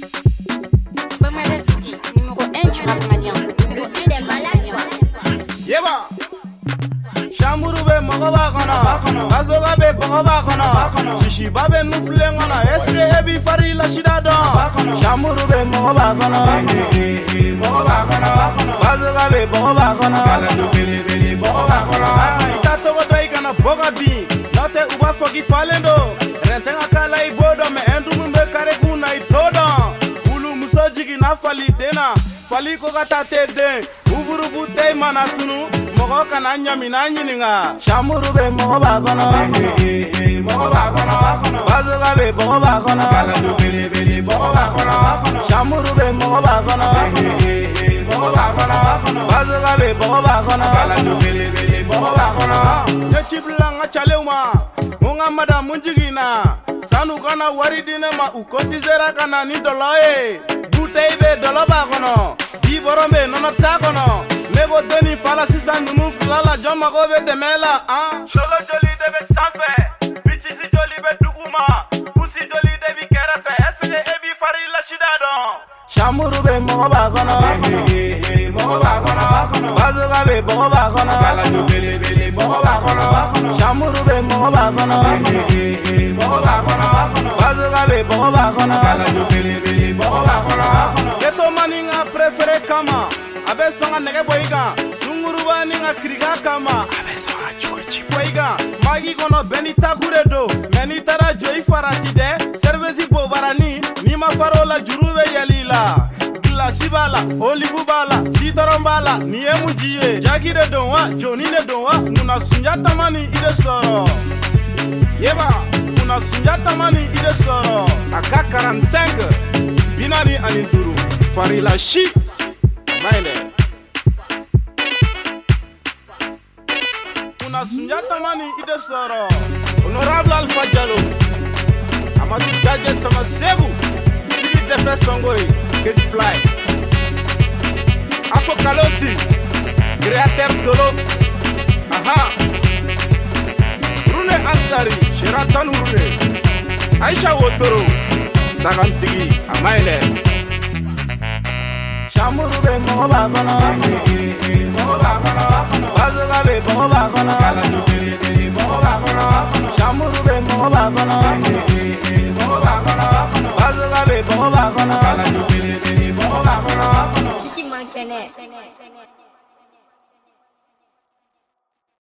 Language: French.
Bamada City, numéro 1 du rap malien. Le 1 des malades, quoi. Yeba Chamuru be mogoba kono Kazoga be bogoba kono Shishi babe nufle ngona Eske ebi fari la shida don Chamuru be mogoba kono Mogoba kono Kazoga be bogoba kono Kaladu bili bili bogoba kono Ita togo doi kana boga bi Note uba fogi falendo Rentenga kala ibodo me endu mbe kare kuna itodo Ulu muso jigi na fali dena Fali ko kata te den Uburu bute mana tunu Mogo kana nyami na nyininga Chamuru be mogo ba kono Mogo ba kono Bazoga be mogo ba kono Kaladu bili bili mogo ba kono Chamuru be mogo ba kono Mogo ba kono Bazoga be mogo ba kono Kaladu bili bili mogo ba kono Nyechibla nga chaleuma Munga mada munjigina Sanu kana wari dinema Ukotizera kana ni doloye Buteibe dolo ba kono Di borombe nono ta kono Nego deni fala sisan nunu flala Joma gobe demela Sholo joli debe sanfe Bichi si joli be duguma Pusi joli debi kerefe Esle ebi fari la shida don Chamuru be mogo ba kono Mogo ba kono Bazoga be mogo ba kono Kaladu bili bili mogo ba kono Chamuru be mogo ba kono Mogo ba kono Bazoga be mogo ba kono Kaladu bili bili mogo ba kono Geto maninga prefere kama Abe songa nege boiga Sunguruba ninga kriga kama Abe songa chukuchi boiga Magi kono beni takure do Meni tara joi farati de Servesi bo barani Nima farola jurube yalila Glasi bala, olivu bala, sitaron bala Niye mujiye Jagire donwa, jonine donwa Muna sunjata mani ide soro Yeba Muna sunjata mani ide soro Aka 45 Binani aninduru Farila shi Maile Muna sunjata mani ide soro Honorable Alpha Diallo Amadou Jaje sama sebu Philippe Defe Songoy Kid Fly Apokalosi Créateur Dolo Aha Rune Ansari Sheraton Rune Aisha Wotoro Dagantigi Amaile Chamuru be mogo ba kono Mogo ba kono Bazoga be mogo ba kono Kaladu bili bili mogo ba kono Chamuru be mogo ba kono Mogo ba kono Bazoga be mogo ba kono Kaladu bili bili mogo ba kono Titi Mankene.